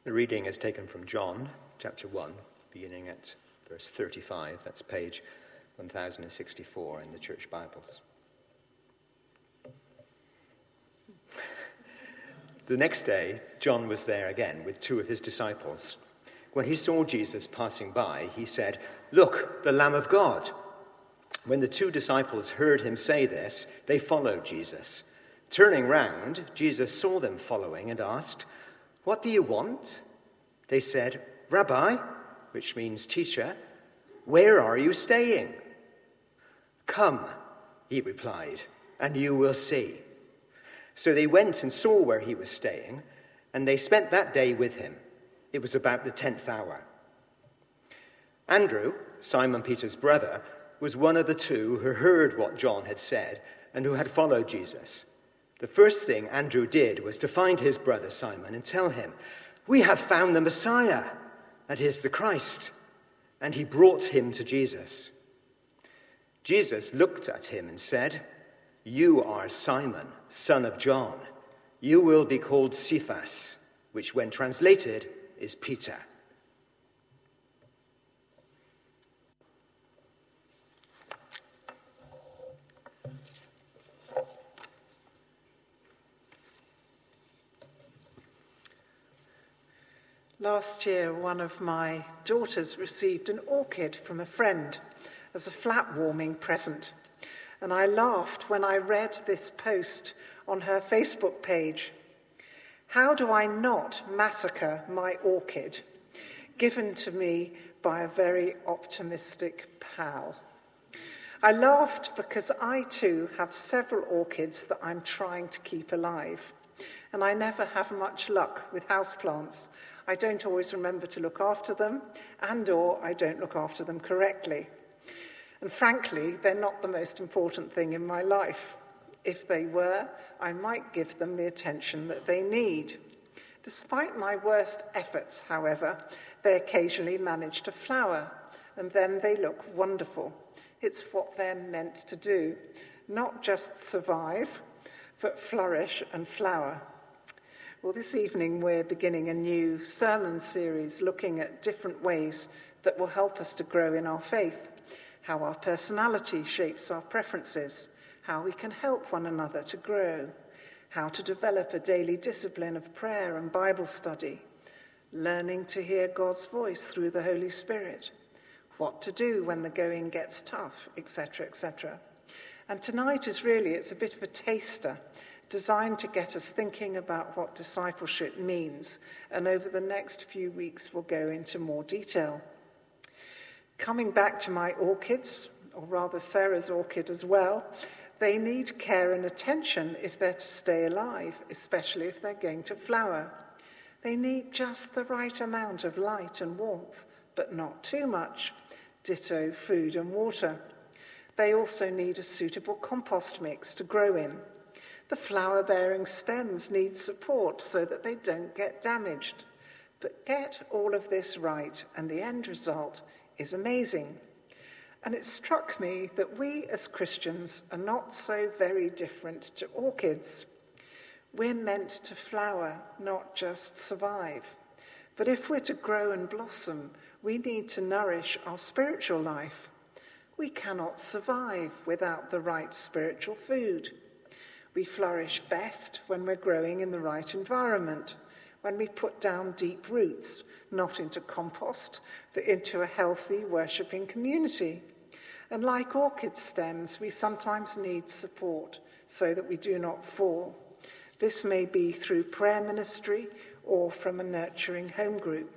The reading is taken from John, chapter 1, beginning at verse 35. That's page 1064 in the Church Bibles. The next day, John was there again with two of his disciples. When he saw Jesus passing by, he said, "Look, the Lamb of God." When the two disciples heard him say this, they followed Jesus. Turning round, Jesus saw them following and asked, "What do you want?" They said, "Rabbi," which means teacher, "where are you staying?" "Come," he replied, "and you will see." So they went and saw where he was staying, and they spent that day with him. It was about the 10th hour. Andrew, Simon Peter's brother, was one of the two who heard what John had said and who had followed Jesus. The first thing Andrew did was to find his brother Simon and tell him, "We have found the Messiah, that is the Christ." And he brought him to Jesus. Jesus looked at him and said, "You are Simon, son of John. You will be called Cephas," which when translated is Peter. Last year, one of my daughters received an orchid from a friend as a flat-warming present. And I laughed when I read this post on her Facebook page. How do I not massacre my orchid, given to me by a very optimistic pal? I laughed because I too have several orchids that I'm trying to keep alive. And I never have much luck with houseplants. I don't always remember to look after them, and/or I don't look after them correctly. And frankly, they're not the most important thing in my life. If they were, I might give them the attention that they need. Despite my worst efforts, however, they occasionally manage to flower, and then they look wonderful. It's what they're meant to do, not just survive, but flourish and flower. Well, this evening we're beginning a new sermon series looking at different ways that will help us to grow in our faith, how our personality shapes our preferences, how we can help one another to grow, how to develop a daily discipline of prayer and Bible study, learning to hear God's voice through the Holy Spirit, what to do when the going gets tough, etc., etc. And tonight it's a bit of a taster, designed to get us thinking about what discipleship means, and over the next few weeks we'll go into more detail. Coming back to my orchids, or rather Sarah's orchid as well, they need care and attention if they're to stay alive, especially if they're going to flower. They need just the right amount of light and warmth, but not too much. Ditto food and water. They also need a suitable compost mix to grow in. The flower-bearing stems need support so that they don't get damaged. But get all of this right, and the end result is amazing. And it struck me that we as Christians are not so very different to orchids. We're meant to flower, not just survive. But if we're to grow and blossom, we need to nourish our spiritual life. We cannot survive without the right spiritual food. We flourish best when we're growing in the right environment, when we put down deep roots, not into compost, but into a healthy, worshipping community. And like orchid stems, we sometimes need support so that we do not fall. This may be through prayer ministry or from a nurturing home group.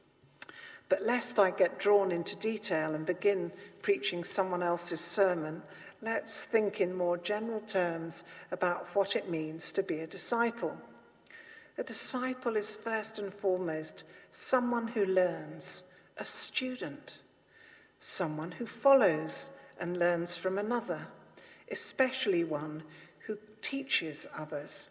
But lest I get drawn into detail and begin preaching someone else's sermon, let's think in more general terms about what it means to be a disciple. A disciple is first and foremost someone who learns, a student, someone who follows and learns from another, especially one who teaches others.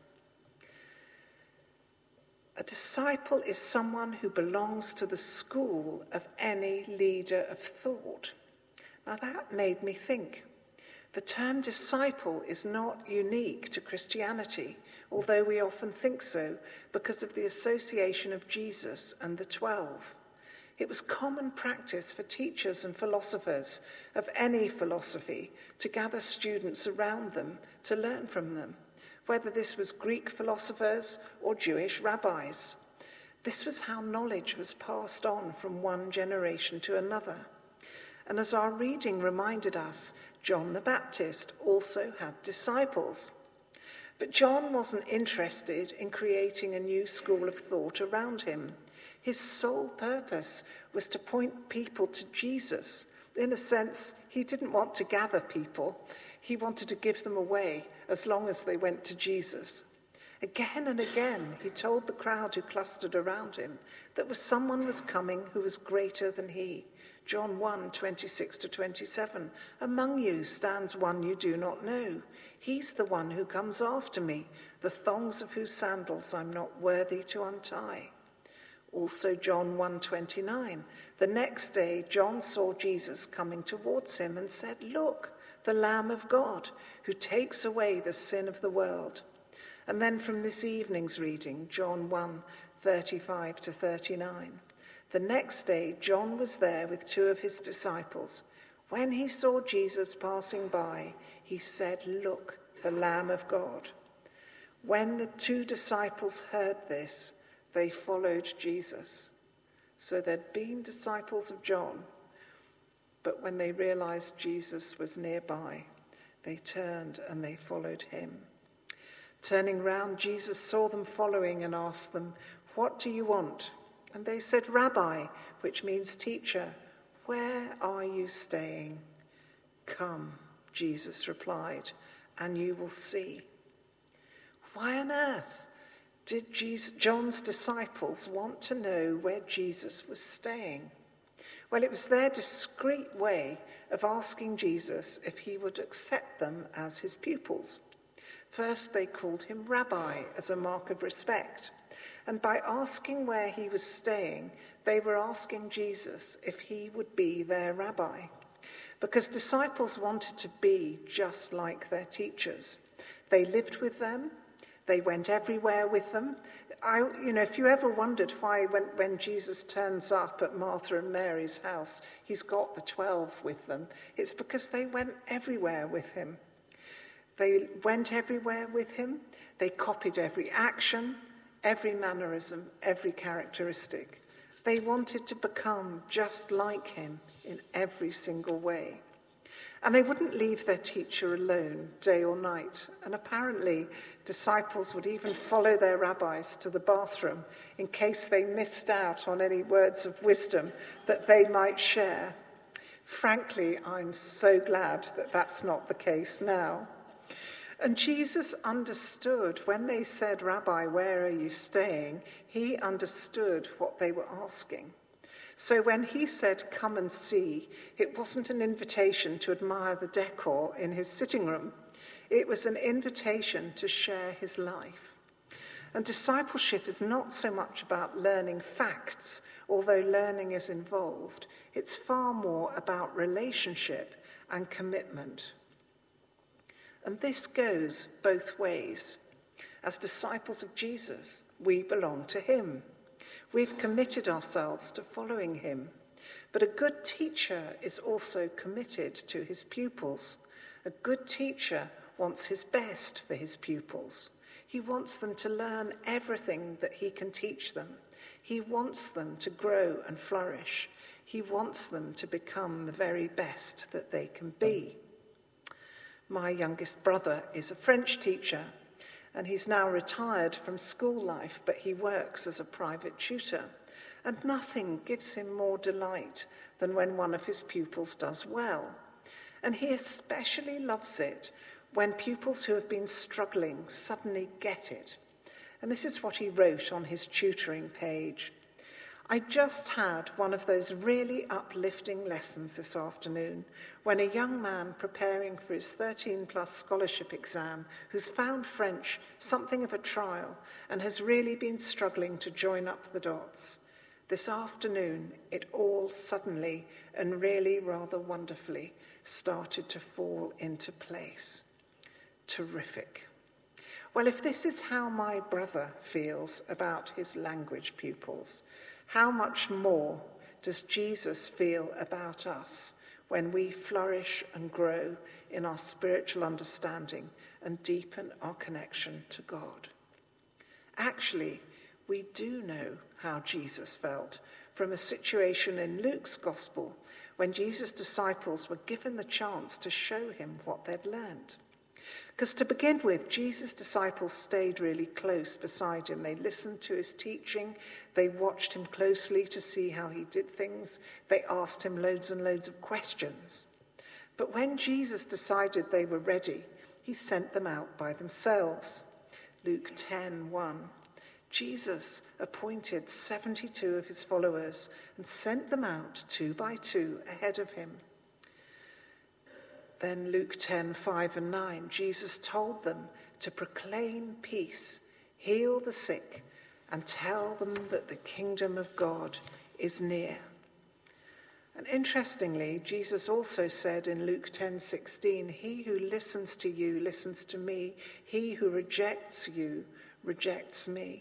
A disciple is someone who belongs to the school of any leader of thought. Now that made me think. The term disciple is not unique to Christianity. although we often think so because of the association of Jesus and the 12. It was common practice for teachers and philosophers of any philosophy to gather students around them to learn from them, whether this was Greek philosophers or Jewish rabbis. This was how knowledge was passed on from one generation to another. And as our reading reminded us, John the Baptist also had disciples. But John wasn't interested in creating a new school of thought around him. His sole purpose was to point people to Jesus. In a sense, he didn't want to gather people. He wanted to give them away as long as they went to Jesus. Again and again, he told the crowd who clustered around him that someone was coming who was greater than he. John 1:26-27, "Among you stands one you do not know. He's the one who comes after me, the thongs of whose sandals I'm not worthy to untie." Also John 1:29, "The next day John saw Jesus coming towards him and said, 'Look, the Lamb of God, who takes away the sin of the world.'" And then from this evening's reading, John 1:35-39. "The next day, John was there with 2 of his disciples. When he saw Jesus passing by, he said, 'Look, the Lamb of God.' When the 2 disciples heard this, they followed Jesus." So there'd been disciples of John, but when they realized Jesus was nearby, they turned and they followed him. Turning round, Jesus saw them following and asked them, "What do you want?" And they said, "Rabbi," which means teacher, "where are you staying?" "Come," Jesus replied, "and you will see." Why on earth did John's disciples want to know where Jesus was staying? Well, it was their discreet way of asking Jesus if he would accept them as his pupils. First, they called him Rabbi as a mark of respect. And by asking where he was staying, they were asking Jesus if he would be their rabbi. Because disciples wanted to be just like their teachers. They lived with them. They went everywhere with them. If you ever wondered why when Jesus turns up at Martha and Mary's house, he's got the 12 with them, it's because they went everywhere with him. They went everywhere with him. They copied every action, every mannerism, every characteristic. They wanted to become just like him in every single way. And they wouldn't leave their teacher alone day or night. And apparently, disciples would even follow their rabbis to the bathroom in case they missed out on any words of wisdom that they might share. Frankly, I'm so glad that that's not the case now. And Jesus understood when they said, "Rabbi, where are you staying?" He understood what they were asking. So when he said, "Come and see," it wasn't an invitation to admire the decor in his sitting room. It was an invitation to share his life. And discipleship is not so much about learning facts, although learning is involved. It's far more about relationship and commitment. And this goes both ways. As disciples of Jesus, we belong to him. We've committed ourselves to following him. But a good teacher is also committed to his pupils. A good teacher wants his best for his pupils. He wants them to learn everything that he can teach them. He wants them to grow and flourish. He wants them to become the very best that they can be. My youngest brother is a French teacher, and he's now retired from school life, but he works as a private tutor. And nothing gives him more delight than when one of his pupils does well. And he especially loves it when pupils who have been struggling suddenly get it. And this is what he wrote on his tutoring page. "I just had one of those really uplifting lessons this afternoon when a young man preparing for his 13+ scholarship exam who's found French something of a trial and has really been struggling to join up the dots. This afternoon, it all suddenly and really rather wonderfully started to fall into place." Terrific. Well, if this is how my brother feels about his language pupils, how much more does Jesus feel about us when we flourish and grow in our spiritual understanding and deepen our connection to God? Actually, we do know how Jesus felt from a situation in Luke's gospel when Jesus' disciples were given the chance to show him what they'd learned. Because to begin with, Jesus' disciples stayed really close beside him. They listened to his teaching. They watched him closely to see how he did things. They asked him loads and loads of questions. But when Jesus decided they were ready, he sent them out by themselves. Luke 10:1. Jesus appointed 72 of his followers and sent them out 2 by 2 ahead of him. Then Luke 10:5 and 9, Jesus told them to proclaim peace, heal the sick, and tell them that the kingdom of God is near. And interestingly, Jesus also said in Luke 10:16, he who listens to you listens to me. He who rejects you rejects me.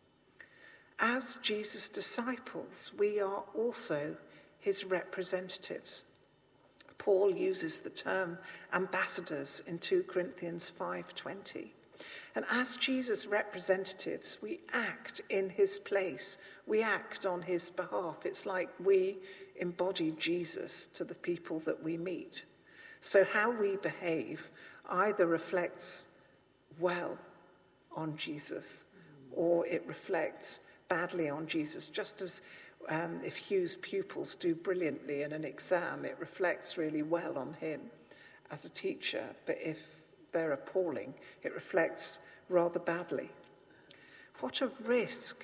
As Jesus' disciples, we are also his representatives. Paul uses the term ambassadors in 2 Corinthians 5:20. And as Jesus' representatives, we act in his place. We act on his behalf. It's like we embody Jesus to the people that we meet. So how we behave either reflects well on Jesus or it reflects badly on Jesus, just as if Hugh's pupils do brilliantly in an exam, it reflects really well on him as a teacher. But if they're appalling, it reflects rather badly. What a risk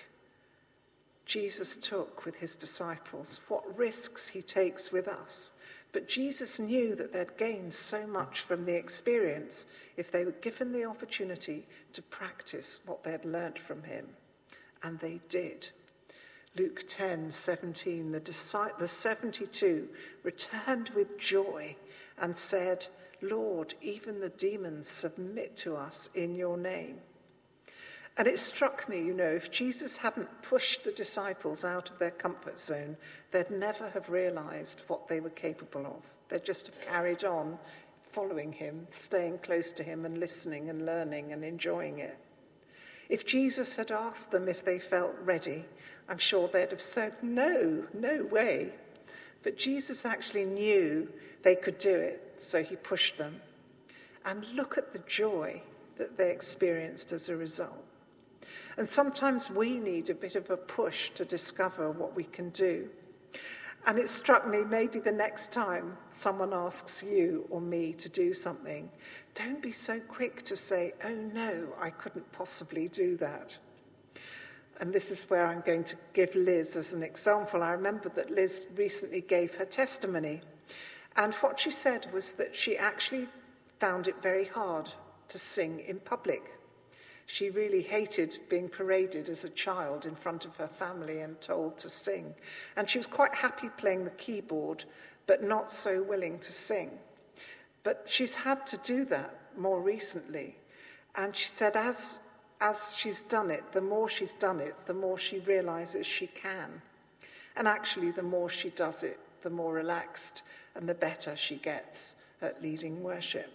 Jesus took with his disciples. What risks he takes with us. But Jesus knew that they'd gain so much from the experience if they were given the opportunity to practice what they'd learnt from him. And they did. Luke 10:17, the 72 returned with joy and said, Lord, even the demons submit to us in your name. And it struck me, if Jesus hadn't pushed the disciples out of their comfort zone, they'd never have realized what they were capable of. They'd just have carried on following him, staying close to him and listening and learning and enjoying it. If Jesus had asked them if they felt ready, I'm sure they'd have said, no way. But Jesus actually knew they could do it, so he pushed them. And look at the joy that they experienced as a result. And sometimes we need a bit of a push to discover what we can do. And it struck me, maybe the next time someone asks you or me to do something, don't be so quick to say, oh no, I couldn't possibly do that. And this is where I'm going to give Liz as an example. I remember that Liz recently gave her testimony. And what she said was that she actually found it very hard to sing in public. She really hated being paraded as a child in front of her family and told to sing. And she was quite happy playing the keyboard, but not so willing to sing. But she's had to do that more recently. And she said as she's done it, the more she's done it, the more she realizes she can. And actually, the more she does it, the more relaxed and the better she gets at leading worship.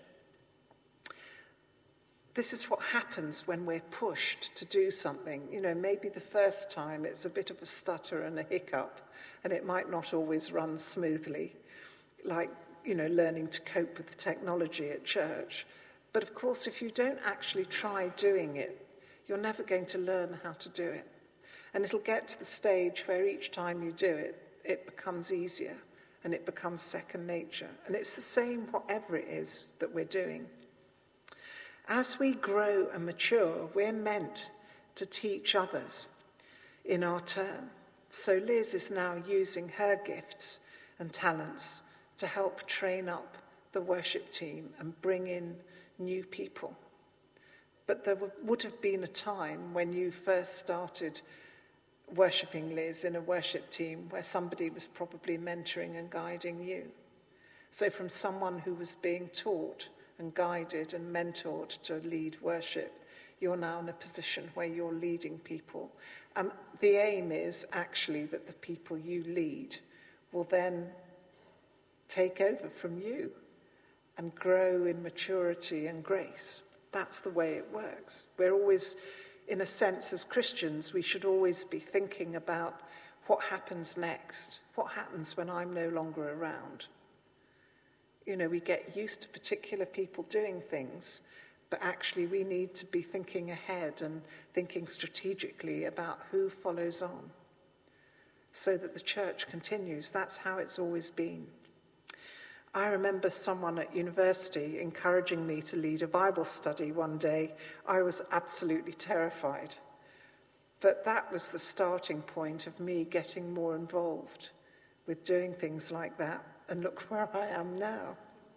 This is what happens when we're pushed to do something. Maybe the first time it's a bit of a stutter and a hiccup, and it might not always run smoothly, like, learning to cope with the technology at church. But of course, if you don't actually try doing it, you're never going to learn how to do it. And it'll get to the stage where each time you do it, it becomes easier and it becomes second nature. And it's the same whatever it is that we're doing. As we grow and mature, we're meant to teach others in our turn. So Liz is now using her gifts and talents to help train up the worship team and bring in new people. But there would have been a time when you first started worshipping, Liz, in a worship team where somebody was probably mentoring and guiding you. So from someone who was being taught and guided and mentored to lead worship, you're now in a position where you're leading people. And the aim is actually that the people you lead will then take over from you and grow in maturity and grace. That's the way it works. We're always, in a sense, as Christians, we should always be thinking about what happens next. What happens when I'm no longer around? You know, we get used to particular people doing things, but actually we need to be thinking ahead and thinking strategically about who follows on so that the church continues. That's how it's always been. I remember someone at university encouraging me to lead a Bible study one day. I was absolutely terrified. But that was the starting point of me getting more involved with doing things like that. And look where I am now.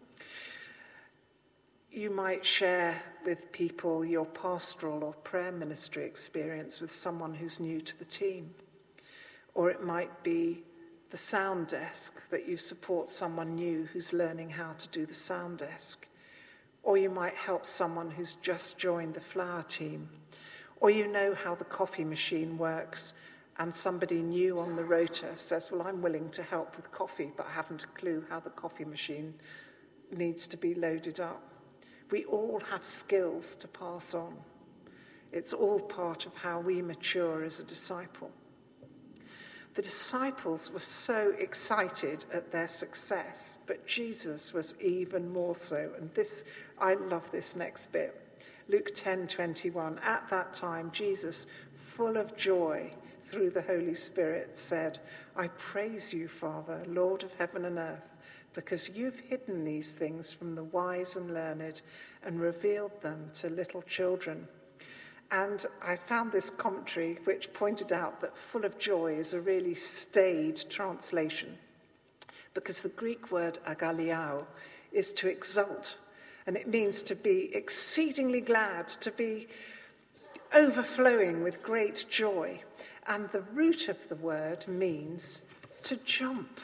You might share with people your pastoral or prayer ministry experience with someone who's new to the team. Or it might be the sound desk, that you support someone new who's learning how to do the sound desk. Or you might help someone who's just joined the flower team. Or you know how the coffee machine works and somebody new on the rota says, well, I'm willing to help with coffee, but I haven't a clue how the coffee machine needs to be loaded up. We all have skills to pass on. It's all part of how we mature as a disciple. The disciples were so excited at their success, but Jesus was even more so. And I love this next bit. Luke 10:21. At that time, Jesus, full of joy through the Holy Spirit, said, I praise you, Father, Lord of heaven and earth, because you've hidden these things from the wise and learned and revealed them to little children. And I found this commentary which pointed out that full of joy is a really staid translation, because the Greek word agaliao is to exult, and it means to be exceedingly glad, to be overflowing with great joy. And the root of the word means to jump.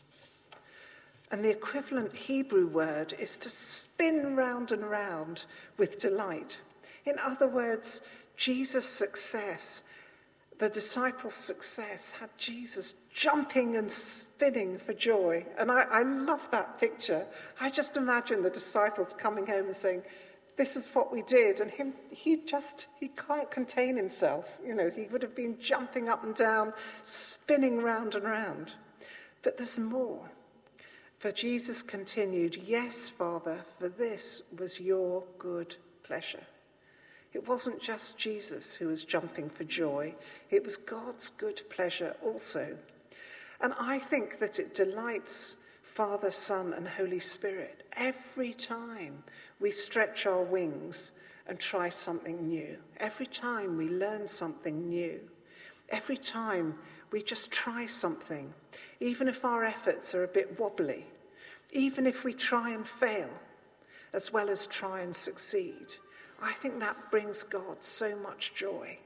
And the equivalent Hebrew word is to spin round and round with delight. In other words, Jesus' success, the disciples' success, had Jesus jumping and spinning for joy. And I love that picture. I just imagine the disciples coming home and saying, this is what we did. And he can't contain himself. You know, he would have been jumping up and down, spinning round and round. But there's more. For Jesus continued, yes, Father, for this was your good pleasure. It wasn't just Jesus who was jumping for joy. It was God's good pleasure also. And I think that it delights Father, Son, and Holy Spirit every time we stretch our wings and try something new. Every time we learn something new. Every time we just try something, even if our efforts are a bit wobbly, even if we try and fail, as well as try and succeed. I think that brings God so much joy,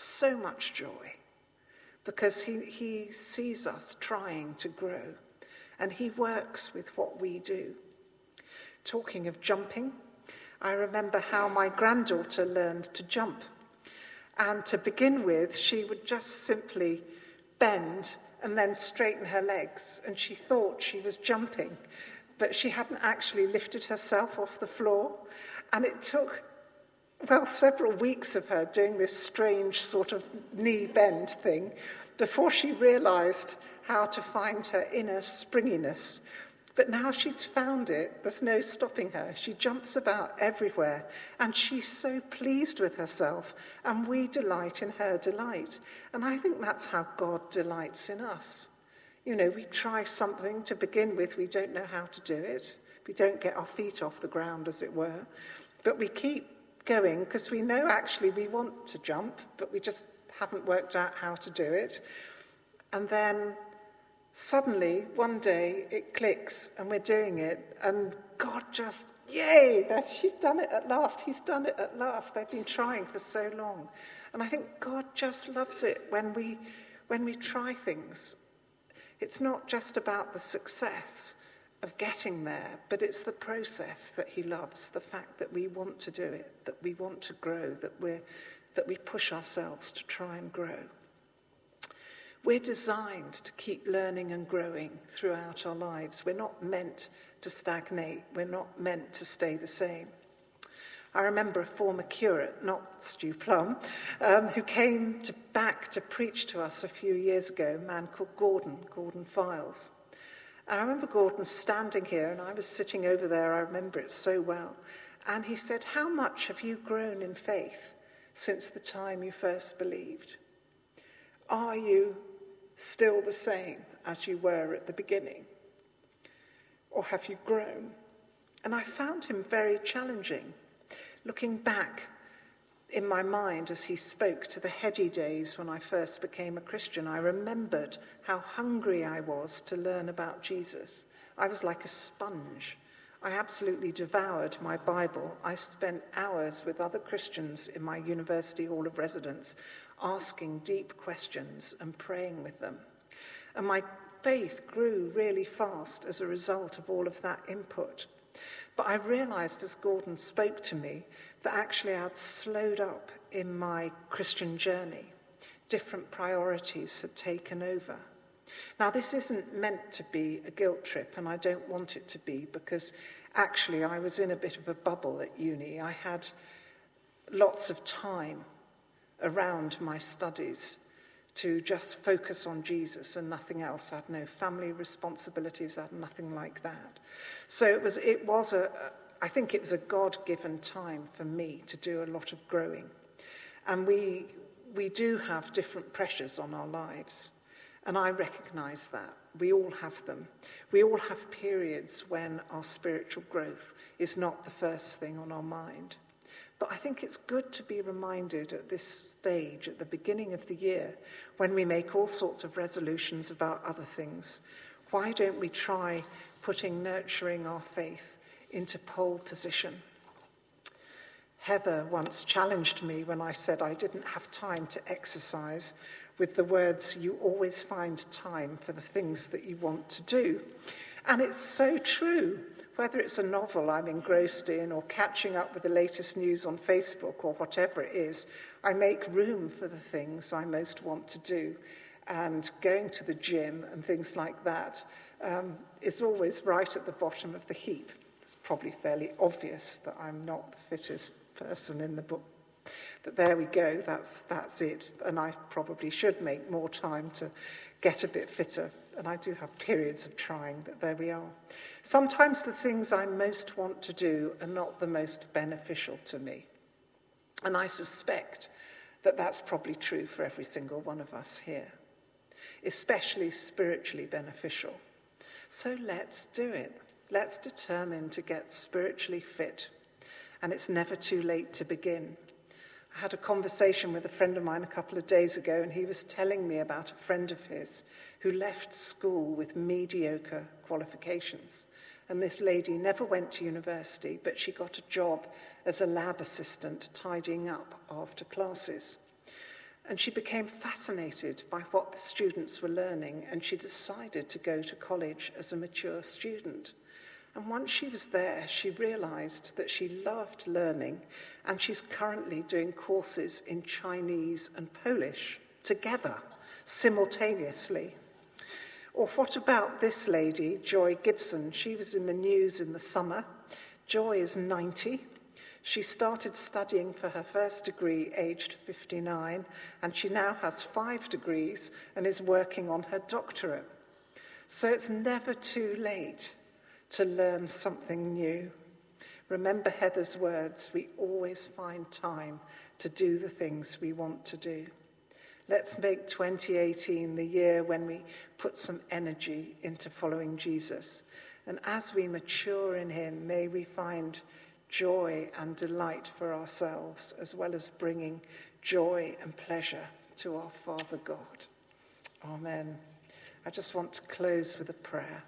because he sees us trying to grow, and he works with what we do. Talking of jumping, I remember how my granddaughter learned to jump. And to begin with, she would just simply bend and then straighten her legs, and she thought she was jumping, but she hadn't actually lifted herself off the floor. And it took, several weeks of her doing this strange sort of knee bend thing before she realized how to find her inner springiness. But now she's found it, there's no stopping her. She jumps about everywhere, and she's so pleased with herself, and we delight in her delight. And I think that's how God delights in us. You know, we try something to begin with, we don't know how to do it. We don't get our feet off the ground, as it were. But we keep going because we know actually we want to jump, but we just haven't worked out how to do it. And then suddenly, one day, it clicks and we're doing it, and God just, yay, she's done it at last, he's done it at last. They've been trying for so long. And I think God just loves it when we try things. It's not just about the success, of getting there, but it's the process that he loves, the fact that we want to do it, that we want to grow, that we push ourselves to try and grow. We're designed to keep learning and growing throughout our lives. We're not meant to stagnate. We're not meant to stay the same. I remember a former curate, not Stu Plum, who came back to preach to us a few years ago, a man called Gordon Files. And I remember Gordon standing here, and I was sitting over there, I remember it so well, and he said, "How much have you grown in faith since the time you first believed? Are you still the same as you were at the beginning? Or have you grown?" And I found him very challenging. Looking back in my mind as he spoke to the heady days when I first became a Christian, I remembered how hungry I was to learn about Jesus. I was like a sponge. I absolutely devoured my Bible. I spent hours with other Christians in my university hall of residence, asking deep questions and praying with them. And my faith grew really fast as a result of all of that input. But I realized as Gordon spoke to me that actually I'd slowed up in my Christian journey. Different priorities had taken over. Now, this isn't meant to be a guilt trip, and I don't want it to be, because actually I was in a bit of a bubble at uni. I had lots of time around my studies to just focus on Jesus and nothing else. I had no family responsibilities, I had nothing like that. So I think it was a God-given time for me to do a lot of growing. And we do have different pressures on our lives, and I recognise that. We all have them. We all have periods when our spiritual growth is not the first thing on our mind. But I think it's good to be reminded at this stage, at the beginning of the year, when we make all sorts of resolutions about other things, why don't we try putting nurturing our faith into pole position? Heather once challenged me when I said I didn't have time to exercise with the words, "You always find time for the things that you want to do." And it's so true. Whether it's a novel I'm engrossed in or catching up with the latest news on Facebook or whatever it is, I make room for the things I most want to do. And going to the gym and things like that is always right at the bottom of the heap. It's probably fairly obvious that I'm not the fittest person in the book. But there we go, that's it. And I probably should make more time to get a bit fitter. And I do have periods of trying, but there we are. Sometimes the things I most want to do are not the most beneficial to me. And I suspect that that's probably true for every single one of us here, especially spiritually beneficial. So let's do it. Let's determine to get spiritually fit. And it's never too late to begin. I had a conversation with a friend of mine a couple of days ago, and he was telling me about a friend of his who left school with mediocre qualifications. And this lady never went to university, but she got a job as a lab assistant tidying up after classes. And she became fascinated by what the students were learning, and she decided to go to college as a mature student. And once she was there, she realized that she loved learning, and she's currently doing courses in Chinese and Polish together, simultaneously. Or what about this lady, Joy Gibson? She was in the news in the summer. Joy is 90. She started studying for her first degree aged 59, and she now has 5 degrees and is working on her doctorate. So it's never too late to learn something new. Remember Heather's words, we always find time to do the things we want to do. Let's make 2018 the year when we put some energy into following Jesus. And as we mature in him, may we find joy and delight for ourselves, as well as bringing joy and pleasure to our Father God. Amen. I just want to close with a prayer.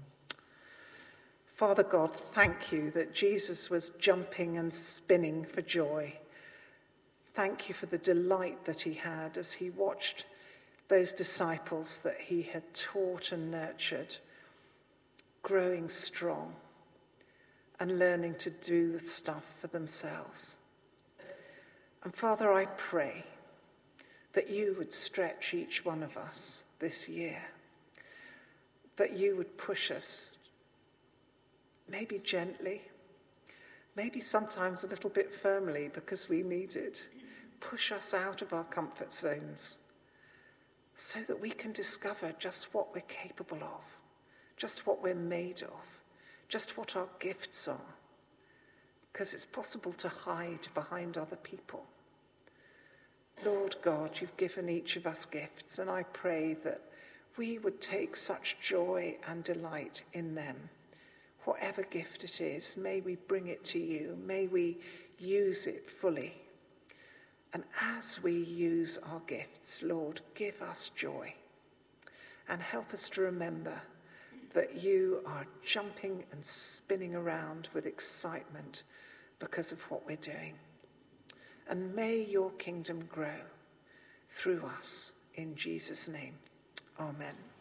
Father God, thank you that Jesus was jumping and spinning for joy. Thank you for the delight that he had as he watched those disciples that he had taught and nurtured growing strong and learning to do the stuff for themselves. And Father, I pray that you would stretch each one of us this year, that you would push us, maybe gently, maybe sometimes a little bit firmly because we need it. Push us out of our comfort zones so that we can discover just what we're capable of, just what we're made of, just what our gifts are, because it's possible to hide behind other people. Lord God, you've given each of us gifts, and I pray that we would take such joy and delight in them. Whatever gift it is, may we bring it to you. May we use it fully. And as we use our gifts, Lord, give us joy and help us to remember that you are jumping and spinning around with excitement because of what we're doing. And may your kingdom grow through us in Jesus' name. Amen.